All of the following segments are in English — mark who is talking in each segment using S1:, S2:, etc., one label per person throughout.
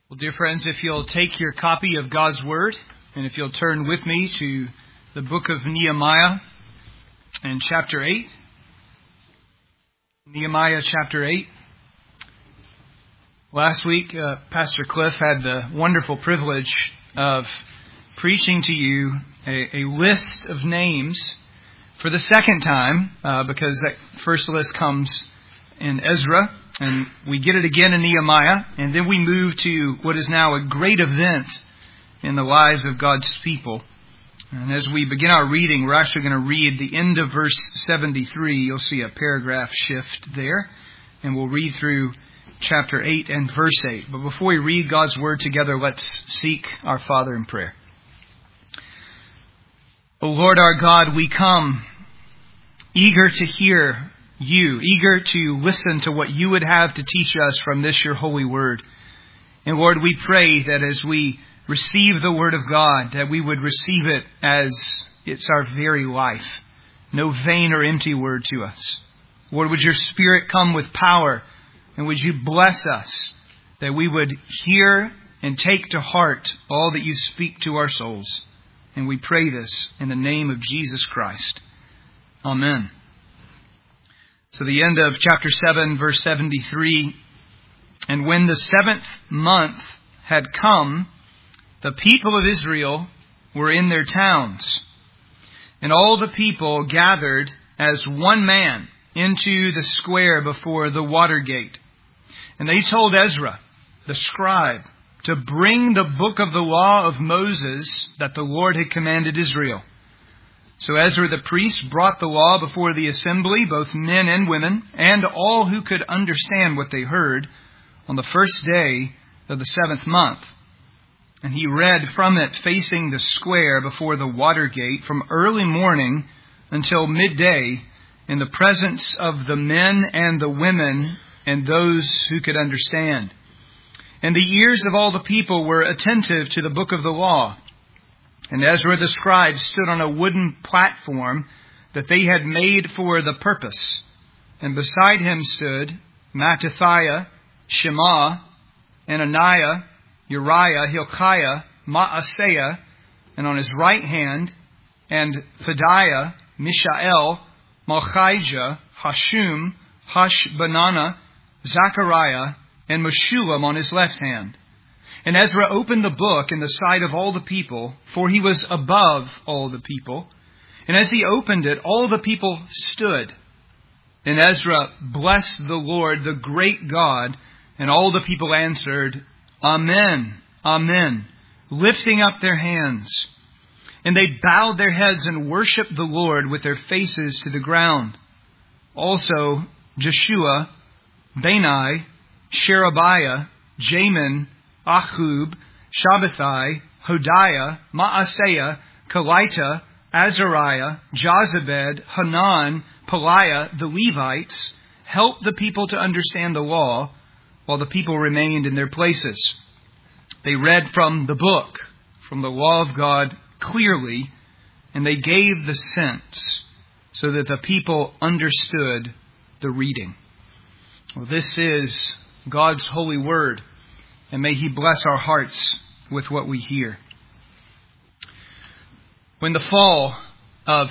S1: Well, dear friends, if you'll take your copy of God's Word, and if you'll turn with me to the book of Nehemiah and chapter 8. Nehemiah chapter 8. Last week, Pastor Cliff had the wonderful privilege of preaching to you a list of names for the second time, because that first list comes in Ezra, and we get it again in Nehemiah, and then we move to what is now a great event in the lives of God's people. And as we begin our reading, we're actually going to read the end of verse 73. You'll see a paragraph shift there, and we'll read through chapter 8 and verse 8. But before we read God's Word together, let's seek our Father in prayer. O Lord our God, we come eager to hear You, eager to listen to what You would have to teach us from this Your holy Word. And Lord, we pray that as we receive the Word of God, that we would receive it as it's our very life. No vain or empty word to us. Lord, would Your Spirit come with power, and would You bless us, that we would hear and take to heart all that You speak to our souls. And we pray this in the name of Jesus Christ. Amen. So the end of chapter 7, verse 73. And when the 7th month had come, the people of Israel were in their towns. And all the people gathered as one man into the square before the water gate. And they told Ezra, the scribe, to bring the book of the law of Moses that the Lord had commanded Israel. So Ezra the priest brought the law before the assembly, both men and women, and all who could understand what they heard, on the first day of the 7th month. And he read from it facing the square before the water gate from early morning until midday in the presence of the men and the women and those who could understand. And the ears of all the people were attentive to the book of the law. And Ezra the scribe stood on a wooden platform that they had made for the purpose. And beside him stood Mattithiah, Shema, Ananiah, Uriah, Hilkiah, Maaseiah, and on his right hand, and Pedaiah, Mishael, Malchijah, Hashum, Hashbanana, Zechariah, and Meshullam on his left hand. And Ezra opened the book in the sight of all the people, for he was above all the people. And as he opened it, all the people stood. And Ezra blessed the Lord, the great God, and all the people answered, Amen, Amen, lifting up their hands. And they bowed their heads and worshipped the Lord with their faces to the ground. Also Jeshua, Bani, Sherebiah, Jamin, Ahub, Shabbathai, Hodiah, Maaseiah, Kelita, Azariah, Jozabed, Hanan, Peliah, the Levites, helped the people to understand the law, while the people remained in their places. They read from the book, from the law of God, clearly, and they gave the sense so that the people understood the reading. Well, this is God's holy word, and may He bless our hearts with what we hear. When the fall of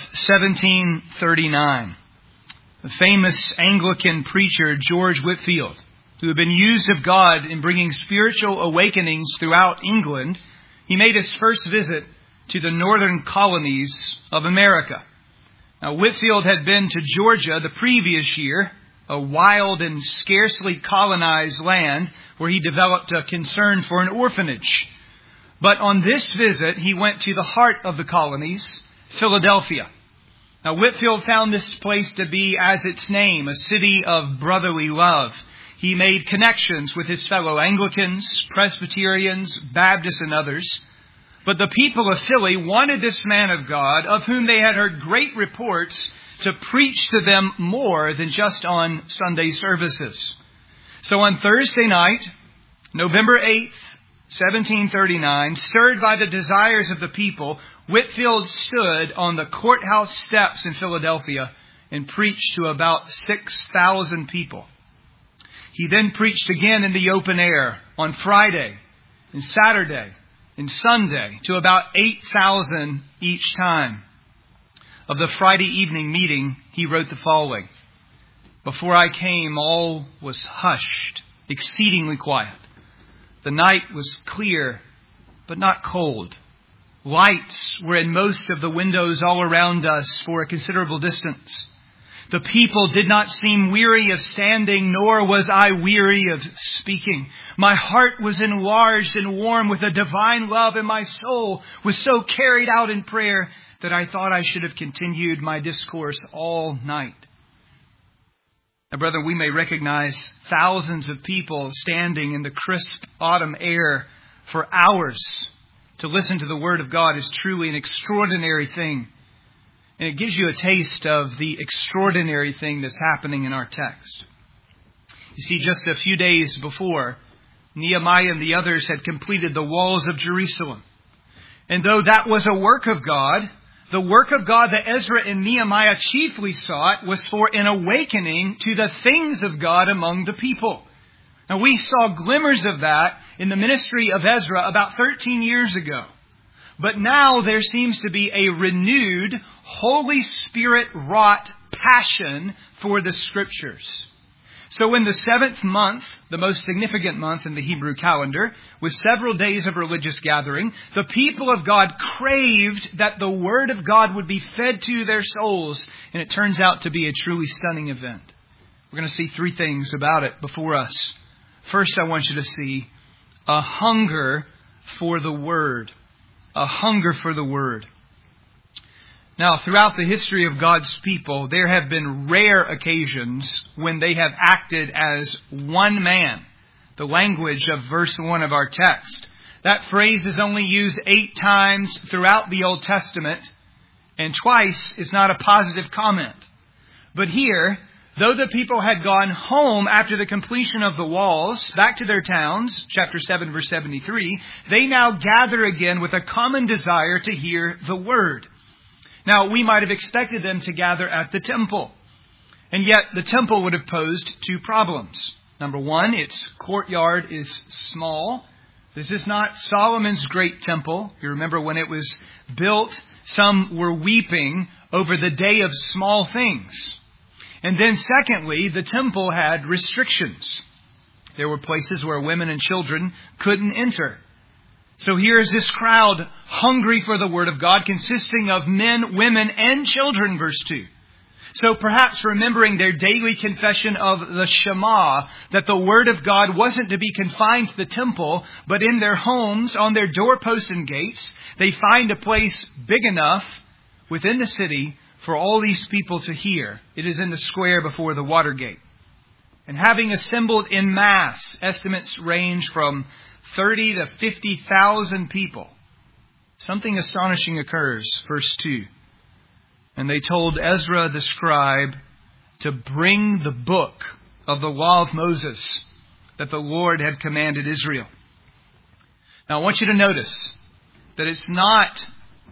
S1: 1739, the famous Anglican preacher George Whitefield, who had been used of God in bringing spiritual awakenings throughout England, he made his first visit to the northern colonies of America. Now, Whitefield had been to Georgia the previous year, a wild and scarcely colonized land where he developed a concern for an orphanage. But on this visit, he went to the heart of the colonies, Philadelphia. Now, Whitefield found this place to be, as its name, a city of brotherly love. He made connections with his fellow Anglicans, Presbyterians, Baptists, and others. But the people of Philly wanted this man of God, of whom they had heard great reports, to preach to them more than just on Sunday services. So on Thursday night, November 8th, 1739, stirred by the desires of the people, Whitefield stood on the courthouse steps in Philadelphia and preached to about 6,000 people. He then preached again in the open air on Friday, and Saturday and Sunday to about 8,000 each time. Of the Friday evening meeting, he wrote the following: "Before I came, all was hushed, exceedingly quiet. The night was clear, but not cold. Lights were in most of the windows all around us for a considerable distance. The people did not seem weary of standing, nor was I weary of speaking. My heart was enlarged and warm with a divine love, and my soul was so carried out in prayer that I thought I should have continued my discourse all night." Now, brother, we may recognize thousands of people standing in the crisp autumn air for hours to listen to the Word of God is truly an extraordinary thing. And it gives you a taste of the extraordinary thing that's happening in our text. You see, just a few days before, Nehemiah and the others had completed the walls of Jerusalem. And though that was a work of God, the work of God that Ezra and Nehemiah chiefly sought was for an awakening to the things of God among the people. Now, we saw glimmers of that in the ministry of Ezra about 13 years ago. But now there seems to be a renewed, Holy Spirit-wrought passion for the Scriptures. So in the 7th month, the most significant month in the Hebrew calendar, with several days of religious gathering, the people of God craved that the Word of God would be fed to their souls, and it turns out to be a truly stunning event. We're going to see 3 things about it before us. First, I want you to see a hunger for the Word. A hunger for the Word. Now, throughout the history of God's people, there have been rare occasions when they have acted as one man. The language of verse 1 of our text. That phrase is only used 8 times throughout the Old Testament, and twice is not a positive comment. But here, though the people had gone home after the completion of the walls, back to their towns, chapter 7, verse 73, they now gather again with a common desire to hear the Word. Now, we might have expected them to gather at the temple. And yet, the temple would have posed 2 problems. Number 1, its courtyard is small. This is not Solomon's great temple. You remember when it was built, some were weeping over the day of small things. And then secondly, the temple had restrictions. There were places where women and children couldn't enter. So here is this crowd hungry for the Word of God, consisting of men, women, and children, verse 2. So perhaps remembering their daily confession of the Shema, that the Word of God wasn't to be confined to the temple, but in their homes, on their doorposts and gates, they find a place big enough within the city for all these people to hear. It is in the square before the water gate. And having assembled in mass, estimates range from 30 to 50,000 people, something astonishing occurs. Verse 2. And they told Ezra the scribe to bring the book of the law of Moses that the Lord had commanded Israel. Now I want you to notice that it's not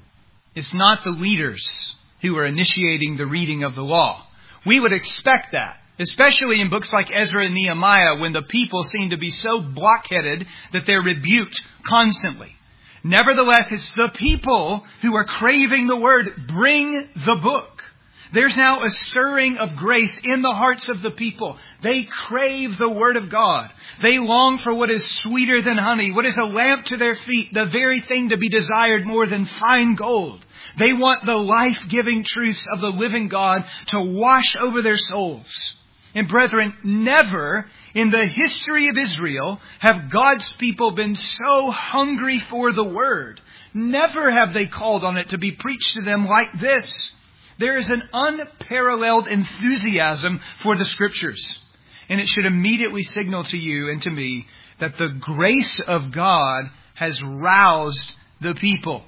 S1: the leaders who are initiating the reading of the law. We would expect that, especially in books like Ezra and Nehemiah, when the people seem to be so blockheaded that they're rebuked constantly. Nevertheless, it's the people who are craving the Word. Bring the book. There's now a stirring of grace in the hearts of the people. They crave the Word of God. They long for what is sweeter than honey, what is a lamp to their feet, the very thing to be desired more than fine gold. They want the life-giving truths of the living God to wash over their souls. And brethren, never in the history of Israel have God's people been so hungry for the Word. Never have they called on it to be preached to them like this. There is an unparalleled enthusiasm for the Scriptures. And it should immediately signal to you and to me that the grace of God has roused the people.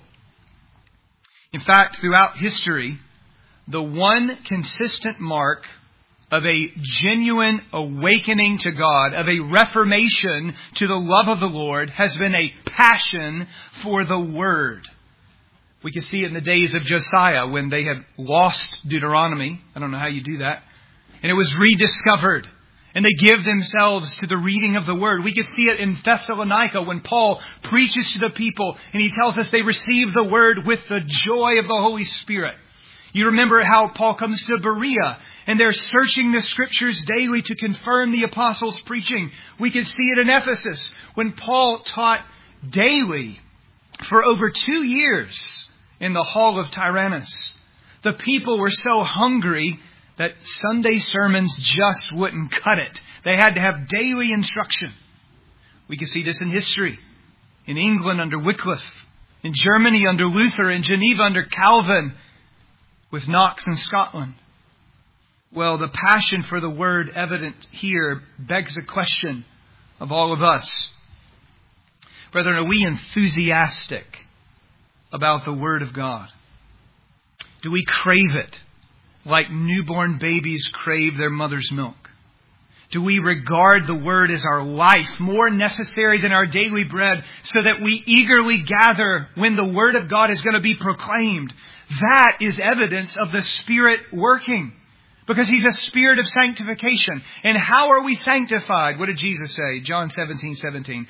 S1: In fact, throughout history, the one consistent mark of a genuine awakening to God, of a reformation to the love of the Lord, has been a passion for the Word. We can see it in the days of Josiah when they had lost Deuteronomy. I don't know how you do that. And it was rediscovered. And they give themselves to the reading of the Word. We could see it in Thessalonica when Paul preaches to the people and he tells us they receive the Word with the joy of the Holy Spirit. You remember how Paul comes to Berea and they're searching the Scriptures daily to confirm the apostles' preaching. We could see it in Ephesus when Paul taught daily for over 2 years in the hall of Tyrannus. The people were so hungry that Sunday sermons just wouldn't cut it. They had to have daily instruction. We can see this in history. In England under Wycliffe. In Germany under Luther. In Geneva under Calvin. With Knox in Scotland. Well, the passion for the Word evident here begs a question of all of us. Brethren, are we enthusiastic about the Word of God? Do we crave it like newborn babies crave their mother's milk? Do we regard the Word as our life, more necessary than our daily bread, so that we eagerly gather when the Word of God is going to be proclaimed? That is evidence of the Spirit working. Because He's a Spirit of sanctification. And how are we sanctified? What did Jesus say? John 17:17.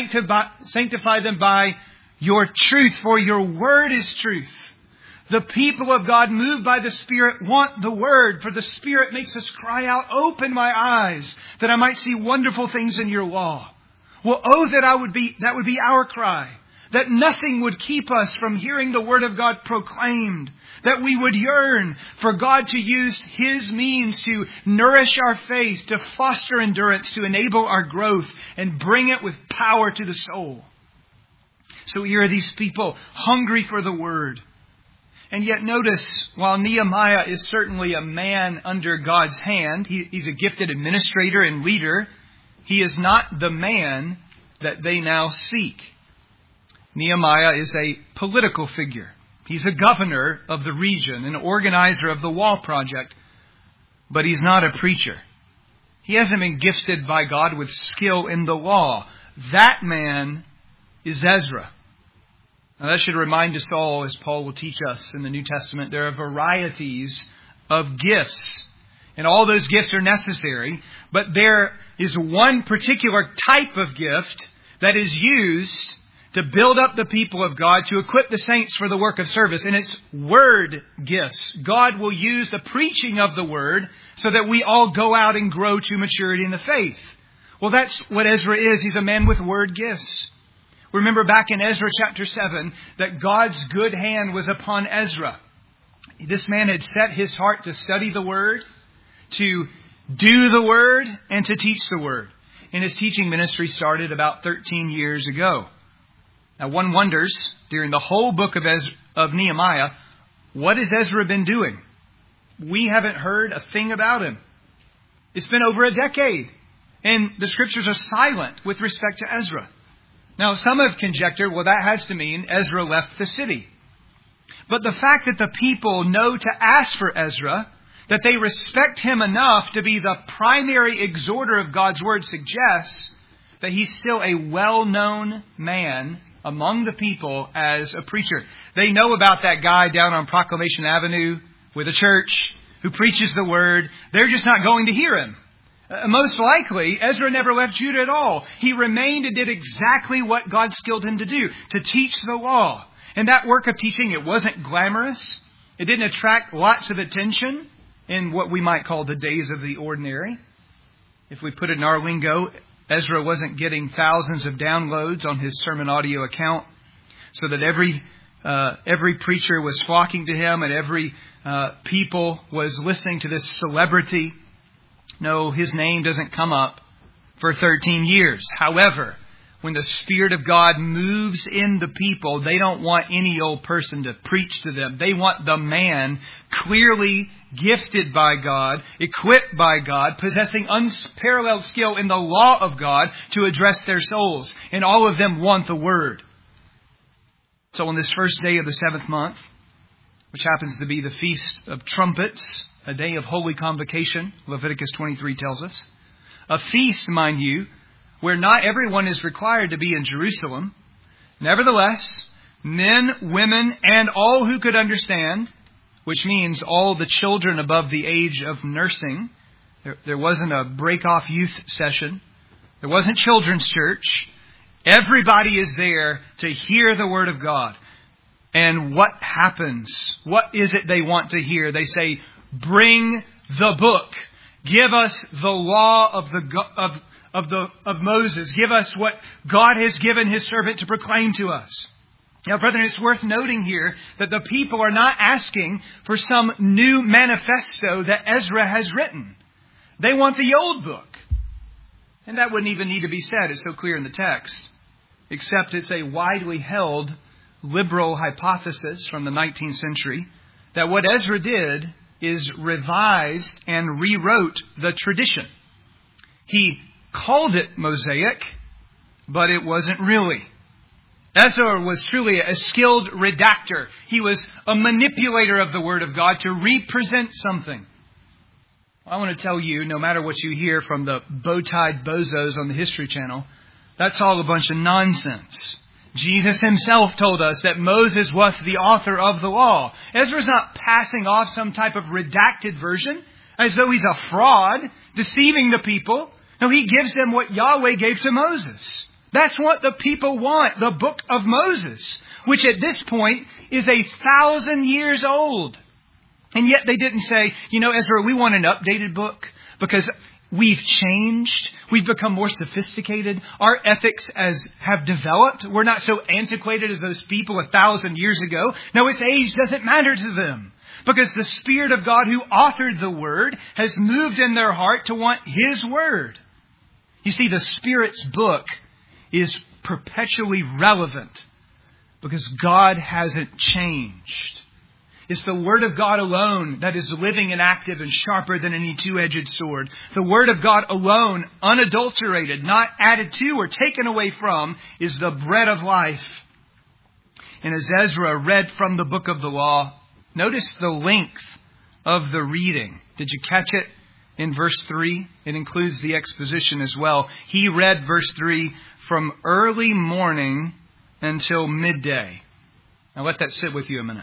S1: Sanctify them by your truth, for your Word is truth. The people of God, moved by the Spirit, want the Word, for the Spirit makes us cry out, open my eyes, that I might see wonderful things in your law. Well, that would be our cry, that nothing would keep us from hearing the Word of God proclaimed, that we would yearn for God to use His means to nourish our faith, to foster endurance, to enable our growth, and bring it with power to the soul. So here are these people hungry for the Word. And yet notice, while Nehemiah is certainly a man under God's hand, he's a gifted administrator and leader, he is not the man that they now seek. Nehemiah is a political figure. He's a governor of the region, an organizer of the wall project, but he's not a preacher. He hasn't been gifted by God with skill in the law. That man is Ezra. Now that should remind us all, as Paul will teach us in the New Testament, there are varieties of gifts. And all those gifts are necessary. But there is one particular type of gift that is used to build up the people of God, to equip the saints for the work of service. And it's word gifts. God will use the preaching of the Word so that we all go out and grow to maturity in the faith. Well, that's what Ezra is. He's a man with word gifts. Remember back in Ezra chapter 7 that God's good hand was upon Ezra. This man had set his heart to study the Word, to do the Word, and to teach the Word. And his teaching ministry started about 13 years ago. Now one wonders, during the whole book of Nehemiah, what has Ezra been doing? We haven't heard a thing about him. It's been over a decade. And the Scriptures are silent with respect to Ezra. Now, some have conjectured, well, that has to mean Ezra left the city. But the fact that the people know to ask for Ezra, that they respect him enough to be the primary exhorter of God's Word, suggests that he's still a well-known man among the people as a preacher. They know about that guy down on Proclamation Avenue with a church who preaches the Word. They're just not going to hear him. Most likely, Ezra never left Judah at all. He remained and did exactly what God skilled him to do, to teach the law. And that work of teaching, it wasn't glamorous. It didn't attract lots of attention in what we might call the days of the ordinary. If we put it in our lingo, Ezra wasn't getting thousands of downloads on his sermon audio account, so that every preacher was flocking to him and every people was listening to this celebrity. No, his name doesn't come up for 13 years. However, when the Spirit of God moves in the people, they don't want any old person to preach to them. They want the man clearly gifted by God, equipped by God, possessing unparalleled skill in the law of God to address their souls. And all of them want the Word. So on this first day of the 7th month, which happens to be the Feast of Trumpets, a day of holy convocation, Leviticus 23 tells us. A feast, mind you, where not everyone is required to be in Jerusalem. Nevertheless, men, women, and all who could understand, which means all the children above the age of nursing, There wasn't a break-off youth session. There wasn't children's church. Everybody is there to hear the Word of God. And what happens? What is it they want to hear? They say, bring the book. Give us the law of Moses. Give us what God has given His servant to proclaim to us. Now, brethren, it's worth noting here that the people are not asking for some new manifesto that Ezra has written. They want the old book. And that wouldn't even need to be said. It's so clear in the text. Except it's a widely held liberal hypothesis from the 19th century that what Ezra did is revised and rewrote the tradition. He called it Mosaic, but it wasn't really. Ezra was truly a skilled redactor. He was a manipulator of the Word of God to represent something. I want to tell you, no matter what you hear from the bow-tied bozos on the History Channel, that's all a bunch of nonsense. Jesus Himself told us that Moses was the author of the law. Ezra's not passing off some type of redacted version as though he's a fraud, deceiving the people. No, he gives them what Yahweh gave to Moses. That's what the people want, the book of Moses, which at this point is 1,000 years old. And yet they didn't say, Ezra, we want an updated book because we've changed. We've become more sophisticated. Our ethics have developed. We're not so antiquated as those people 1,000 years ago. No, its age doesn't matter to them because the Spirit of God who authored the Word has moved in their heart to want His Word. You see, the Spirit's book is perpetually relevant because God hasn't changed. It's the Word of God alone that is living and active and sharper than any two-edged sword. The Word of God alone, unadulterated, not added to or taken away from, is the bread of life. And as Ezra read from the book of the law, notice the length of the reading. Did you catch it in verse 3? It includes the exposition as well. He read verse 3 from early morning until midday. Now let that sit with you a minute.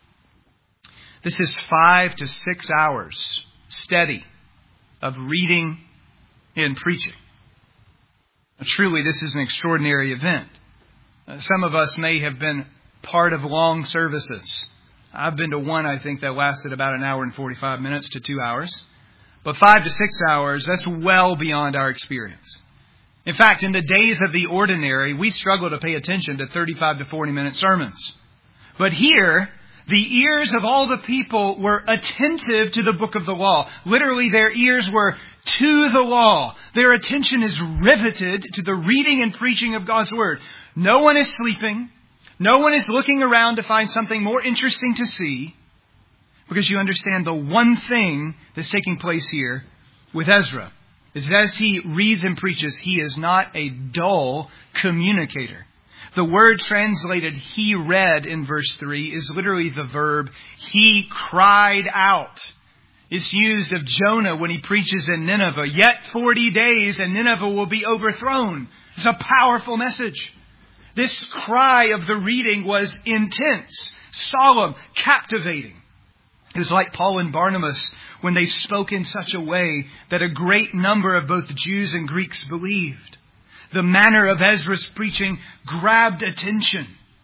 S1: This is 5 to 6 hours steady of reading and preaching. Now, truly, this is an extraordinary event. Some of us may have been part of long services. I've been to one, I think, that lasted about 1 hour and 45 minutes to 2 hours. But 5 to 6 hours, that's well beyond our experience. In fact, in the days of the ordinary, we struggle to pay attention to 35 to 40 minute sermons. But here, the ears of all the people were attentive to the book of the law. Literally, their ears were to the law. Their attention is riveted to the reading and preaching of God's Word. No one is sleeping. No one is looking around to find something more interesting to see. Because you understand the one thing that's taking place here with Ezra is as he reads and preaches, he is not a dull communicator. The word translated he read in verse 3 is literally the verb he cried out. It's used of Jonah when he preaches in Nineveh. Yet 40 days and Nineveh will be overthrown. It's a powerful message. This cry of the reading was intense, solemn, captivating. It was like Paul and Barnabas when they spoke in such a way that a great number of both Jews and Greeks believed. The manner of Ezra's preaching grabbed attention.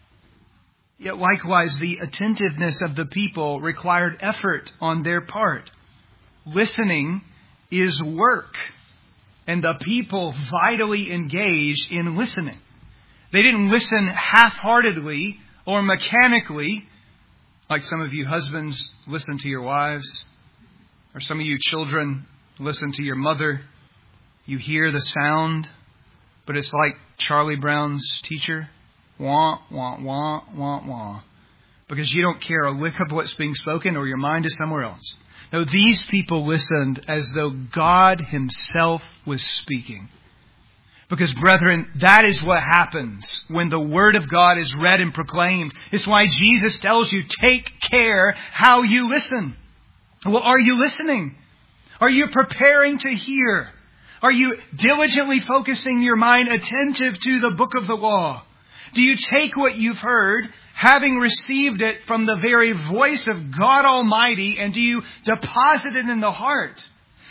S1: Yet likewise, the attentiveness of the people required effort on their part. Listening is work, and the people vitally engaged in listening. They didn't listen half-heartedly or mechanically, like some of you husbands listen to your wives, or some of you children listen to your mother. You hear the sound, but it's like Charlie Brown's teacher. Wah, wah, wah, wah, wah. Because you don't care a lick of what's being spoken or your mind is somewhere else. No, these people listened as though God Himself was speaking. Because, brethren, that is what happens when the Word of God is read and proclaimed. It's why Jesus tells you, take care how you listen. Well, are you listening? Are you preparing to hear? Are you diligently focusing your mind attentive to the book of the law? Do you take what you've heard, having received it from the very voice of God Almighty, and do you deposit it in the heart?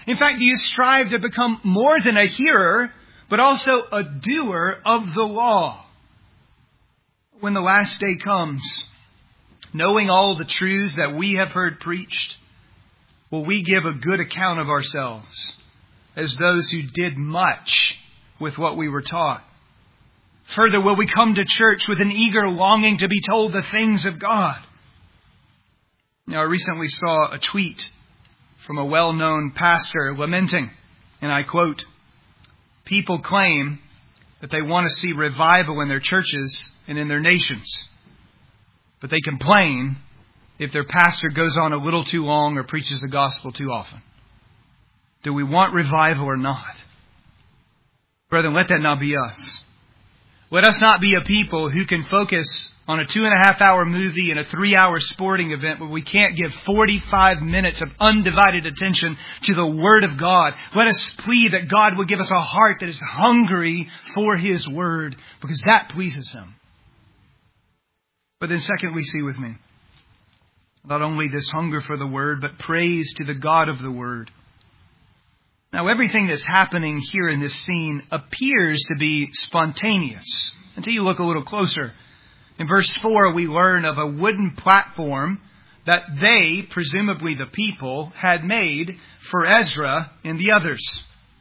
S1: In fact, do you strive to become more than a hearer, but also a doer of the law? When the last day comes, knowing all the truths that we have heard preached, will we give a good account of ourselves as those who did much with what we were taught? Further, will we come to church with an eager longing to be told the things of God? Now, I recently saw a tweet from a well-known pastor lamenting, and I quote, "People claim that they want to see revival in their churches and in their nations, but they complain if their pastor goes on a little too long or preaches the gospel too often. Do we want revival or not? Brethren, let that not be us. Let us not be a people who can focus on a 2.5-hour movie and a 3-hour sporting event, but we can't give 45 minutes of undivided attention to the Word of God. Let us plead that God would give us a heart that is hungry for His Word, because that pleases Him. But then secondly, see with me, not only this hunger for the Word, but praise to the God of the Word. Now, everything that's happening here in this scene appears to be spontaneous until you look a little closer. In verse 4, we learn of a wooden platform that they, presumably the people, had made for Ezra and the others.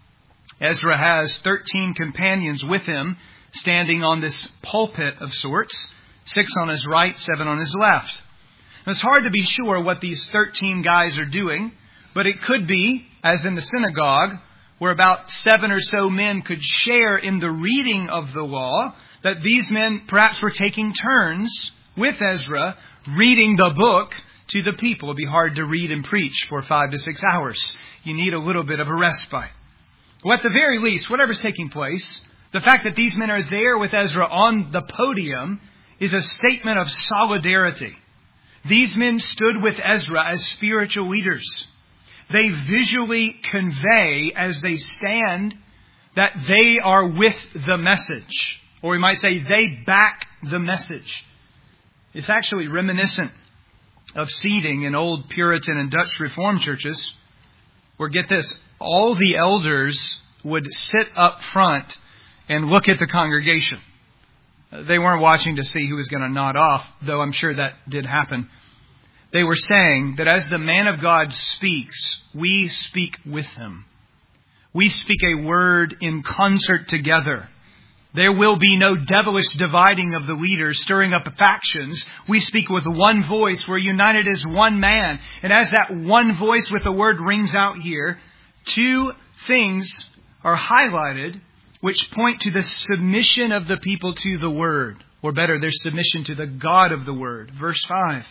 S1: Ezra has 13 companions with him standing on this pulpit of sorts, 6 on his right, 7 on his left. Now, it's hard to be sure what these 13 guys are doing, but it could be, as in the synagogue, where about 7 or so men could share in the reading of the law, that these men perhaps were taking turns with Ezra, reading the book to the people. It would be hard to read and preach for 5 to 6 hours. You need a little bit of a respite. Well, at the very least, whatever's taking place, the fact that these men are there with Ezra on the podium is a statement of solidarity. These men stood with Ezra as spiritual leaders. They visually convey as they stand that they are with the message. Or we might say they back the message. It's actually reminiscent of seating in old Puritan and Dutch Reformed churches, where, get this, all the elders would sit up front and look at the congregation. They weren't watching to see who was going to nod off, though I'm sure that did happen. They were saying that as the man of God speaks, we speak with him. We speak a word in concert together. There will be no devilish dividing of the leaders, stirring up factions. We speak with one voice. We're united as one man. And as that one voice with the word rings out here, 2 things are highlighted which point to the submission of the people to the word. Or better, their submission to the God of the word. Verse 5.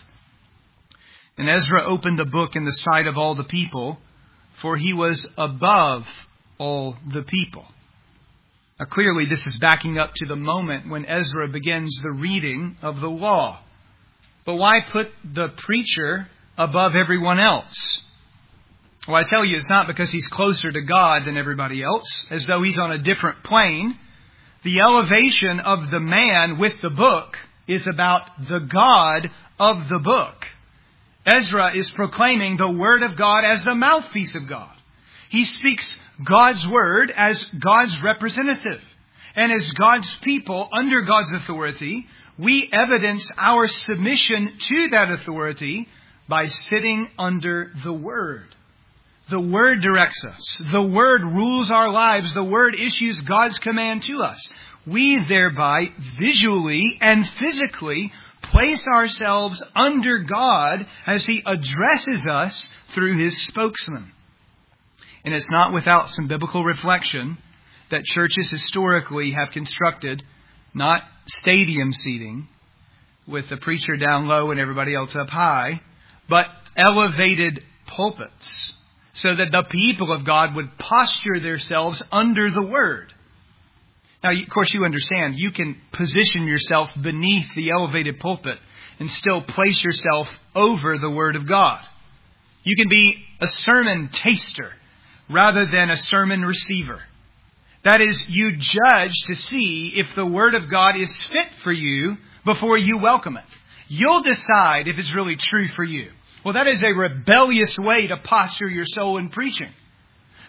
S1: And Ezra opened the book in the sight of all the people, for he was above all the people. Now, clearly, this is backing up to the moment when Ezra begins the reading of the law. But why put the preacher above everyone else? Well, I tell you, it's not because he's closer to God than everybody else, as though he's on a different plane. The elevation of the man with the book is about the God of the book. Ezra is proclaiming the Word of God as the mouthpiece of God. He speaks God's Word as God's representative. And as God's people under God's authority, we evidence our submission to that authority by sitting under the Word. The Word directs us. The Word rules our lives. The Word issues God's command to us. We thereby visually and physically place ourselves under God as He addresses us through His spokesman. And it's not without some biblical reflection that churches historically have constructed not stadium seating with the preacher down low and everybody else up high, but elevated pulpits so that the people of God would posture themselves under the Word. Now, of course, you understand, you can position yourself beneath the elevated pulpit and still place yourself over the Word of God. You can be a sermon taster rather than a sermon receiver. That is, you judge to see if the Word of God is fit for you before you welcome it. You'll decide if it's really true for you. Well, that is a rebellious way to posture your soul in preaching.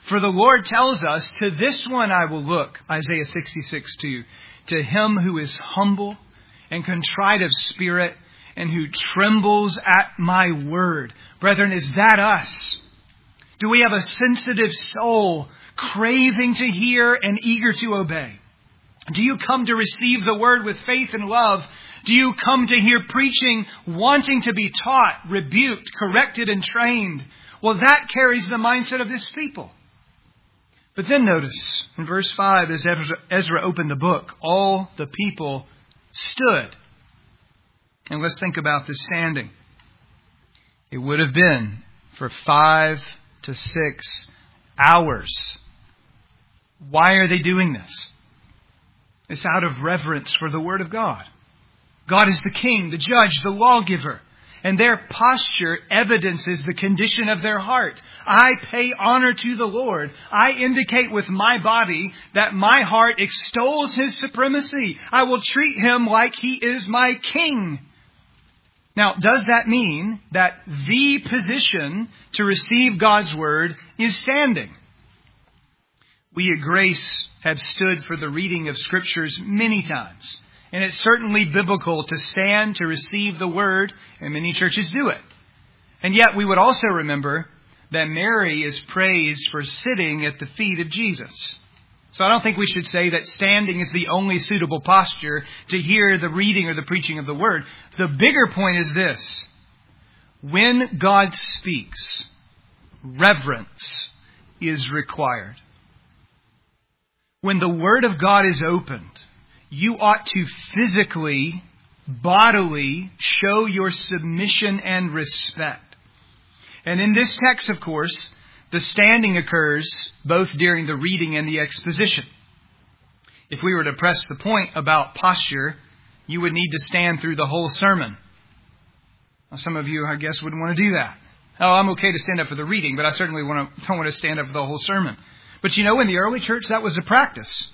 S1: For the Lord tells us, to this one I will look, Isaiah 66:2, to him who is humble and contrite of spirit and who trembles at my word. Brethren, is that us? Do we have a sensitive soul, craving to hear and eager to obey? Do you come to receive the word with faith and love? Do you come to hear preaching, wanting to be taught, rebuked, corrected, and trained? Well, that carries the mindset of this people. But then notice, in verse 5, as Ezra opened the book, all the people stood. And let's think about this standing. It would have been for 5 to 6 hours. Why are they doing this? It's out of reverence for the Word of God. God is the King, the Judge, the Lawgiver. And their posture evidences the condition of their heart. I pay honor to the Lord. I indicate with my body that my heart extols His supremacy. I will treat Him like He is my King. Now, does that mean that the position to receive God's Word is standing? We at Grace have stood for the reading of Scriptures many times. And it's certainly biblical to stand to receive the Word, and many churches do it. And yet we would also remember that Mary is praised for sitting at the feet of Jesus. So I don't think we should say that standing is the only suitable posture to hear the reading or the preaching of the Word. The bigger point is this. When God speaks, reverence is required. When the Word of God is opened, you ought to physically, bodily show your submission and respect. And in this text, of course, the standing occurs both during the reading and the exposition. If we were to press the point about posture, you would need to stand through the whole sermon. Now, some of you, I guess, wouldn't want to do that. Oh, I'm okay to stand up for the reading, but I certainly don't want to stand up for the whole sermon. But you know, in the early church, that was a practice.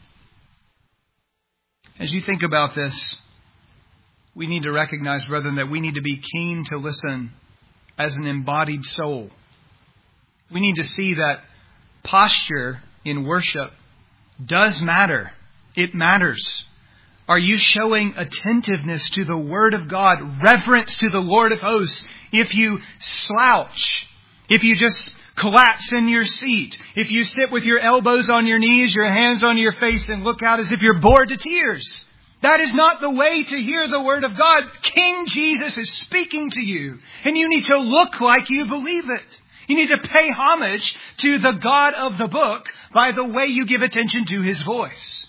S1: As you think about this, we need to recognize, brethren, that we need to be keen to listen as an embodied soul. We need to see that posture in worship does matter. It matters. Are you showing attentiveness to the Word of God, reverence to the Lord of hosts? If you slouch, if you just collapse in your seat, if you sit with your elbows on your knees, your hands on your face, and look out as if you're bored to tears, that is not the way to hear the Word of God. King Jesus is speaking to you, and you need to look like you believe it. You need to pay homage to the God of the book by the way you give attention to His voice.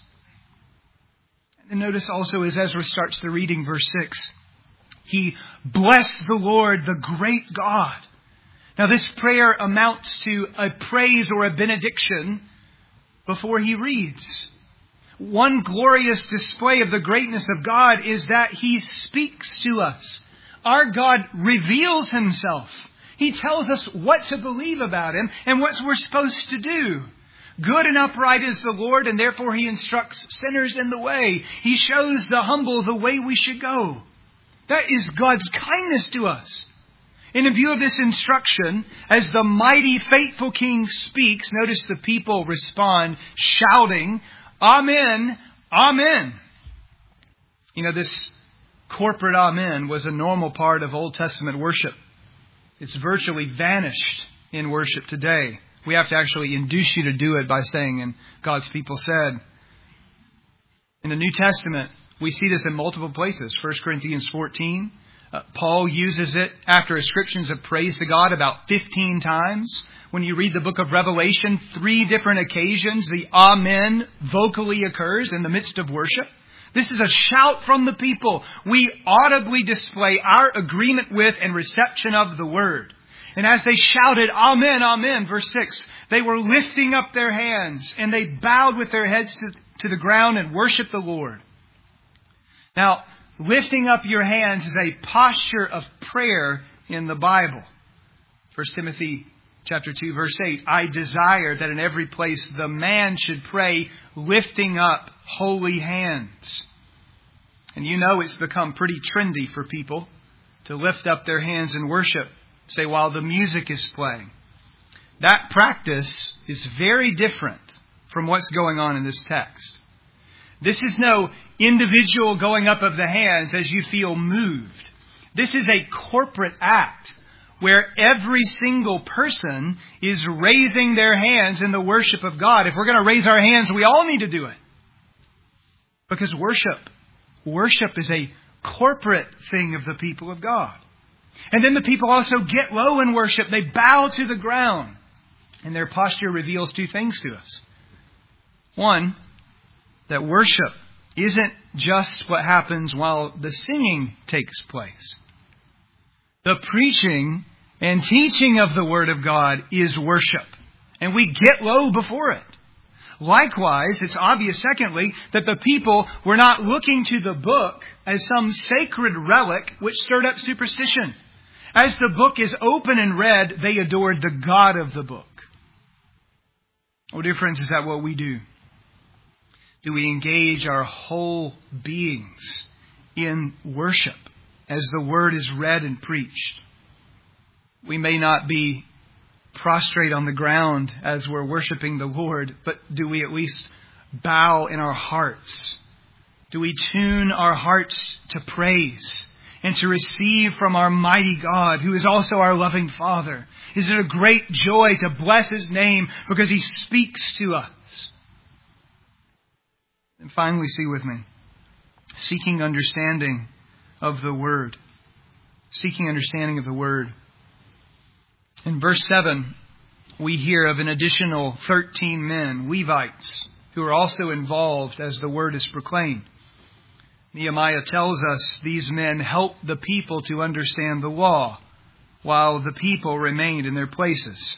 S1: And notice also as Ezra starts the reading, verse 6, he blessed the Lord, the great God. Now this prayer amounts to a praise or a benediction before he reads. One glorious display of the greatness of God is that He speaks to us. Our God reveals Himself. He tells us what to believe about Him and what we're supposed to do. Good and upright is the Lord, and therefore He instructs sinners in the way. He shows the humble the way we should go. That is God's kindness to us. And in view of this instruction, as the mighty, faithful King speaks, notice the people respond, shouting, Amen, Amen. You know, this corporate Amen was a normal part of Old Testament worship. It's virtually vanished in worship today. We have to actually induce you to do it by saying, and God's people said. In the New Testament, we see this in multiple places. 1 Corinthians 14. Paul uses it after ascriptions of praise to God about 15 times. When you read the book of Revelation, 3 different occasions, the Amen vocally occurs in the midst of worship. This is a shout from the people. We audibly display our agreement with and reception of the Word. And as they shouted, Amen, Amen, verse 6, they were lifting up their hands and they bowed with their heads to the ground and worshiped the Lord. Now, lifting up your hands is a posture of prayer in the Bible. 1 Timothy chapter 2, verse 8, I desire that in every place the man should pray, lifting up holy hands. And you know it's become pretty trendy for people to lift up their hands in worship, say, while the music is playing. That practice is very different from what's going on in this text. This is no individual going up of the hands as you feel moved. This is a corporate act where every single person is raising their hands in the worship of God. If we're going to raise our hands, we all need to do it. Because worship is a corporate thing of the people of God. And then the people also get low in worship. They bow to the ground. And their posture reveals two things to us. One, that worship isn't just what happens while the singing takes place. The preaching and teaching of the Word of God is worship. And we get low before it. Likewise, it's obvious, secondly, that the people were not looking to the book as some sacred relic which stirred up superstition. As the book is open and read, they adored the God of the book. Oh, dear friends, is that what we do? Do we engage our whole beings in worship as the Word is read and preached? We may not be prostrate on the ground as we're worshiping the Lord, but do we at least bow in our hearts? Do we tune our hearts to praise and to receive from our mighty God, who is also our loving Father? Is it a great joy to bless His name because He speaks to us? And finally, see with me, seeking understanding of the Word. Seeking understanding of the Word. In verse 7, we hear of an additional 13 men, Levites, who are also involved as the Word is proclaimed. Nehemiah tells us these men helped the people to understand the law, while the people remained in their places.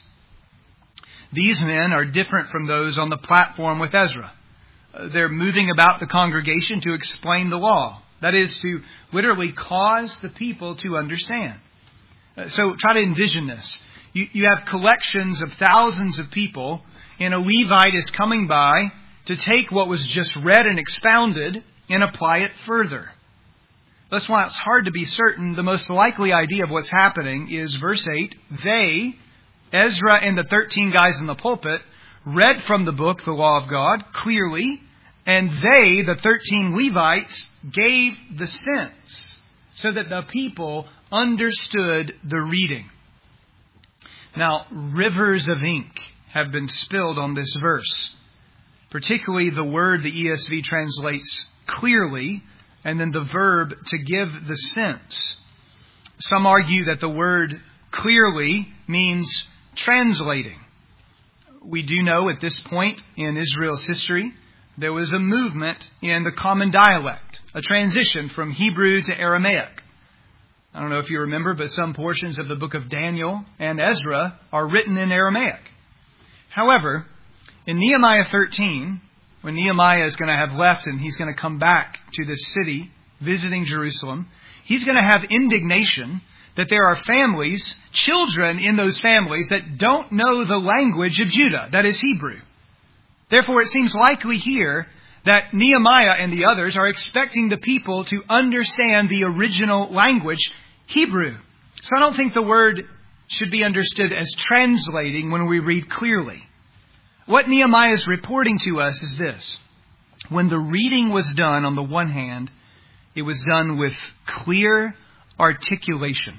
S1: These men are different from those on the platform with Ezra. They're moving about the congregation to explain the law. That is, to literally cause the people to understand. So try to envision this. You have collections of thousands of people, and a Levite is coming by to take what was just read and expounded and apply it further. That's why it's hard to be certain. The most likely idea of what's happening is verse 8. They, Ezra and the 13 guys in the pulpit, read from the book, the law of God, clearly, and they, the 13 Levites, gave the sense so that the people understood the reading. Now, rivers of ink have been spilled on this verse, particularly the word the ESV translates clearly, and then the verb to give the sense. Some argue that the word clearly means translating. We do know at this point in Israel's history, there was a movement in the common dialect, a transition from Hebrew to Aramaic. I don't know if you remember, but some portions of the book of Daniel and Ezra are written in Aramaic. However, in Nehemiah 13, when Nehemiah is going to have left and he's going to come back to this city, visiting Jerusalem, he's going to have indignation that there are families, children in those families that don't know the language of Judah, that is Hebrew. Therefore, it seems likely here that Nehemiah and the others are expecting the people to understand the original language, Hebrew. So I don't think the word should be understood as translating when we read clearly. What Nehemiah is reporting to us is this. When the reading was done, on the one hand, it was done with clear articulation.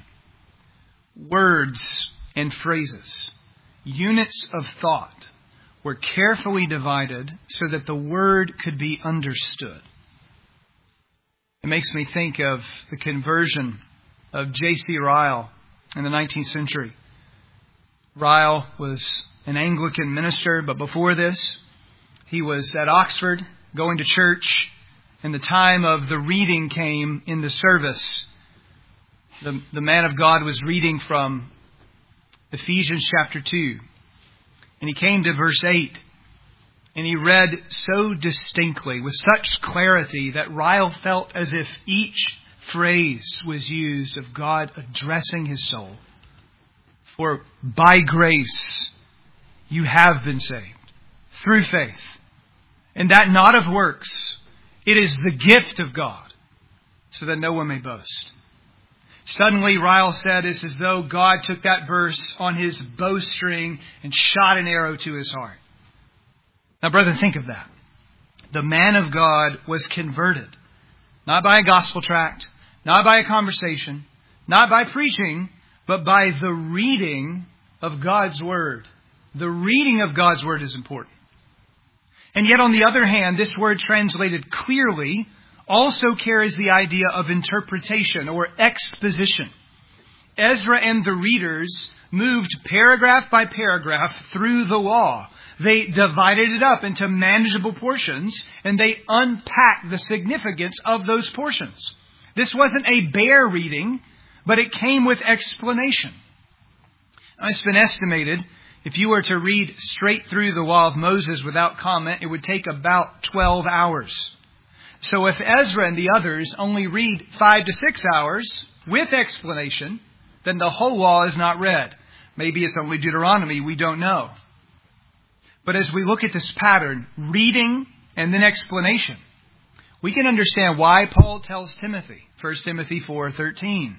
S1: Words and phrases, units of thought, were carefully divided so that the word could be understood. It makes me think of the conversion of J.C. Ryle in the 19th century. Ryle was an Anglican minister, but before this, he was at Oxford going to church, and the time of the reading came in the service. The man of God was reading from Ephesians chapter 2. And he came to verse 8, and he read so distinctly, with such clarity, that Ryle felt as if each phrase was used of God addressing his soul. For by grace you have been saved, through faith, and that not of works. It is the gift of God, so that no one may boast. Suddenly, Ryle said, it's as though God took that verse on his bowstring and shot an arrow to his heart. Now, brother, think of that. The man of God was converted, not by a gospel tract, not by a conversation, not by preaching, but by the reading of God's Word. The reading of God's Word is important. And yet, on the other hand, this word translated clearly also carries the idea of interpretation or exposition. Ezra and the readers moved paragraph by paragraph through the law. They divided it up into manageable portions, and they unpacked the significance of those portions. This wasn't a bare reading, but it came with explanation. It's been estimated, if you were to read straight through the law of Moses without comment, it would take about 12 hours. So if Ezra and the others only read 5 to 6 hours with explanation, then the whole law is not read. Maybe it's only Deuteronomy, we don't know. But as we look at this pattern, reading and then explanation, we can understand why Paul tells Timothy, 1 Timothy 4:13,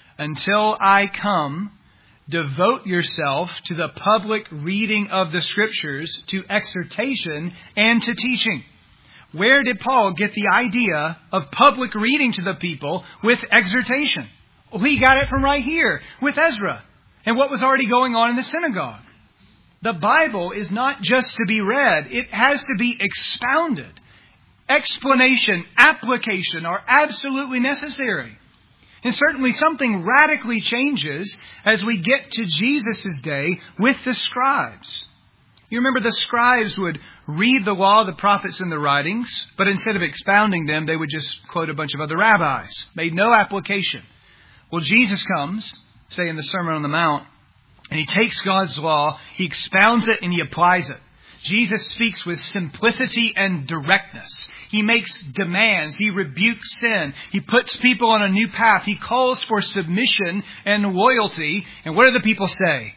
S1: until I come, devote yourself to the public reading of the Scriptures, to exhortation and to teaching. Where did Paul get the idea of public reading to the people with exhortation? Well, he got it from right here with Ezra and what was already going on in the synagogue. The Bible is not just to be read. It has to be expounded. Explanation, application are absolutely necessary. And certainly something radically changes as we get to Jesus' day with the scribes. You remember the scribes would read the law, the prophets, and the writings, but instead of expounding them, they would just quote a bunch of other rabbis. Made no application. Well, Jesus comes, say in the Sermon on the Mount, and He takes God's law, He expounds it, and He applies it. Jesus speaks with simplicity and directness. He makes demands. He rebukes sin. He puts people on a new path. He calls for submission and loyalty. And what do the people say?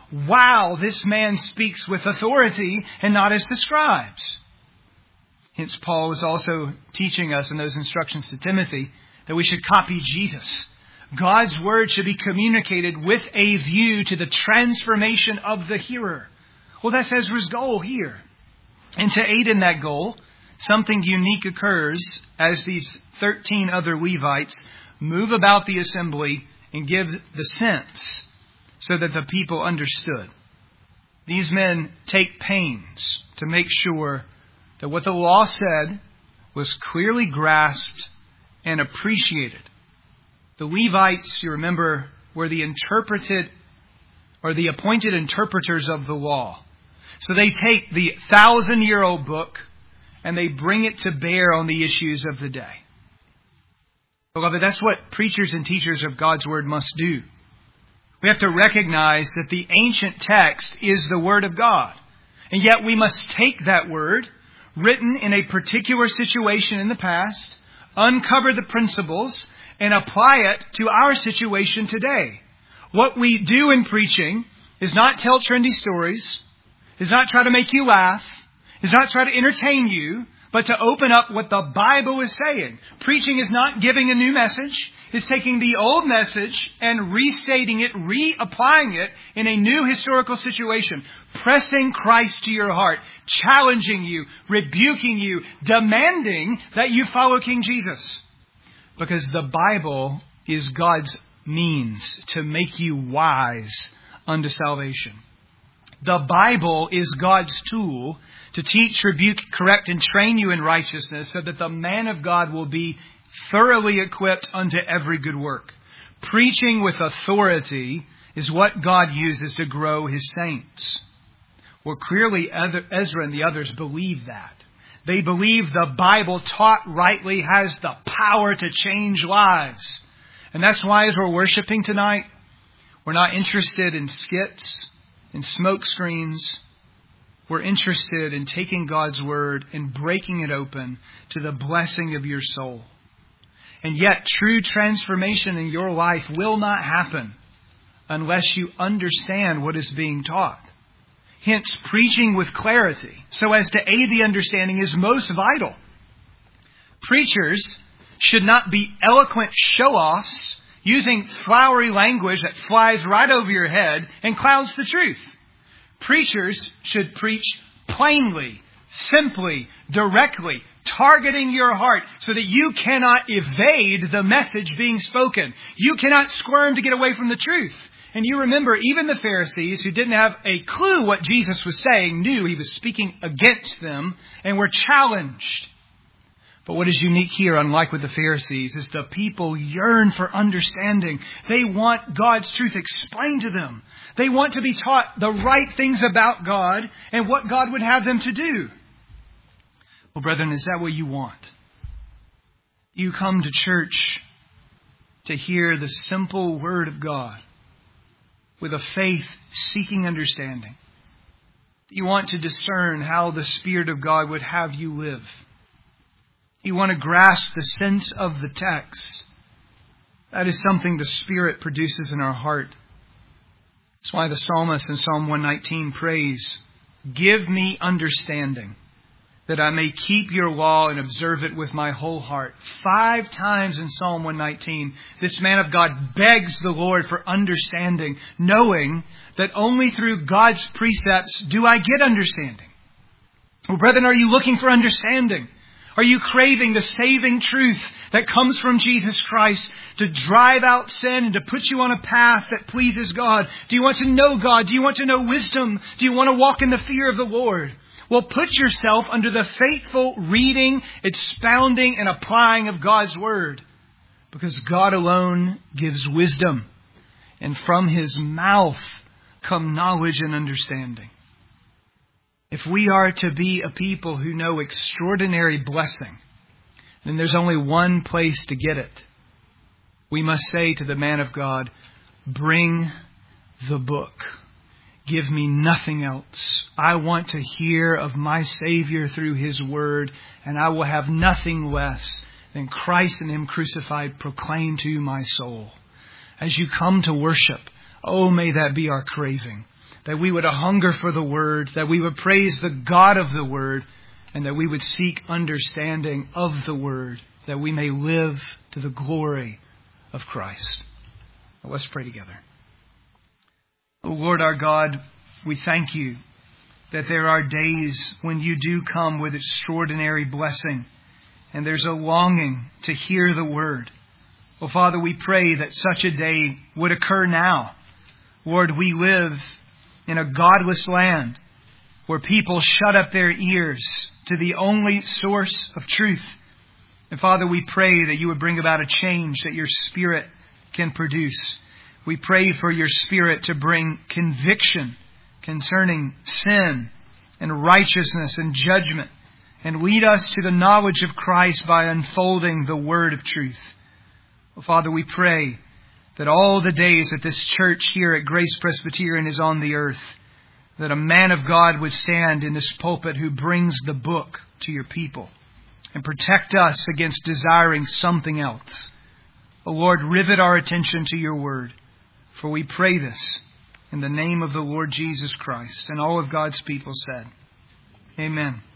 S1: Wow, this man speaks with authority and not as the scribes. Hence, Paul was also teaching us in those instructions to Timothy that we should copy Jesus. God's word should be communicated with a view to the transformation of the hearer. Well, that's Ezra's goal here. And to aid in that goal, something unique occurs as these 13 other Levites move about the assembly and give the sense so that the people understood. These men take pains to make sure that what the law said was clearly grasped and appreciated. The Levites, you remember, were the interpreted or the appointed interpreters of the law. So they take the 1,000-year-old book and they bring it to bear on the issues of the day. Beloved, that's what preachers and teachers of God's Word must do. We have to recognize that the ancient text is the Word of God. And yet we must take that Word, written in a particular situation in the past, uncover the principles, and apply it to our situation today. What we do in preaching is not tell trendy stories, is not try to make you laugh, is not try to entertain you, but to open up what the Bible is saying. Preaching is not giving a new message. It's taking the old message and restating it, reapplying it in a new historical situation. Pressing Christ to your heart, challenging you, rebuking you, demanding that you follow King Jesus. Because the Bible is God's means to make you wise unto salvation. The Bible is God's tool to teach, rebuke, correct, and train you in righteousness so that the man of God will be thoroughly equipped unto every good work. Preaching with authority is what God uses to grow His saints. Well, clearly Ezra and the others believe that. They believe the Bible taught rightly has the power to change lives. And that's why as we're worshiping tonight, we're not interested in skits, in smoke screens. We're interested in taking God's Word and breaking it open to the blessing of your soul. And yet, true transformation in your life will not happen unless you understand what is being taught. Hence, preaching with clarity, so as to aid the understanding, is most vital. Preachers should not be eloquent show-offs using flowery language that flies right over your head and clouds the truth. Preachers should preach plainly, simply, directly, targeting your heart so that you cannot evade the message being spoken. You cannot squirm to get away from the truth. And you remember, even the Pharisees, who didn't have a clue what Jesus was saying, knew He was speaking against them and were challenged. But what is unique here, unlike with the Pharisees, is the people yearn for understanding. They want God's truth explained to them. They want to be taught the right things about God and what God would have them to do. Well, brethren, is that what you want? You come to church to hear the simple Word of God with a faith seeking understanding. You want to discern how the Spirit of God would have you live. You want to grasp the sense of the text. That is something the Spirit produces in our heart. That's why the psalmist in Psalm 119 prays, "Give me understanding, that I may keep your law and observe it with my whole heart." 5 times in Psalm 119, this man of God begs the Lord for understanding, knowing that only through God's precepts do I get understanding. Well, brethren, are you looking for understanding? Are you craving the saving truth that comes from Jesus Christ to drive out sin and to put you on a path that pleases God? Do you want to know God? Do you want to know wisdom? Do you want to walk in the fear of the Lord? Well, put yourself under the faithful reading, expounding, and applying of God's Word. Because God alone gives wisdom. And from His mouth come knowledge and understanding. If we are to be a people who know extraordinary blessing, then there's only one place to get it. We must say to the man of God, "Bring the book. Give me nothing else. I want to hear of my Savior through His Word, and I will have nothing less than Christ and Him crucified proclaimed to my soul." As you come to worship, oh, may that be our craving. That we would hunger for the Word, that we would praise the God of the Word, and that we would seek understanding of the Word, that we may live to the glory of Christ. Well, let's pray together. Oh, Lord our God, we thank You that there are days when You do come with extraordinary blessing, and there's a longing to hear the Word. Well, Father, we pray that such a day would occur now. Lord, we live in a godless land where people shut up their ears to the only source of truth. And Father, we pray that You would bring about a change that Your Spirit can produce. We pray for Your Spirit to bring conviction concerning sin and righteousness and judgment, and lead us to the knowledge of Christ by unfolding the Word of truth. Well, Father, we pray that all the days that this church here at Grace Presbyterian is on the earth, that a man of God would stand in this pulpit who brings the book to Your people and protect us against desiring something else. Oh Lord, rivet our attention to Your Word, for we pray this in the name of the Lord Jesus Christ. And all of God's people said, Amen.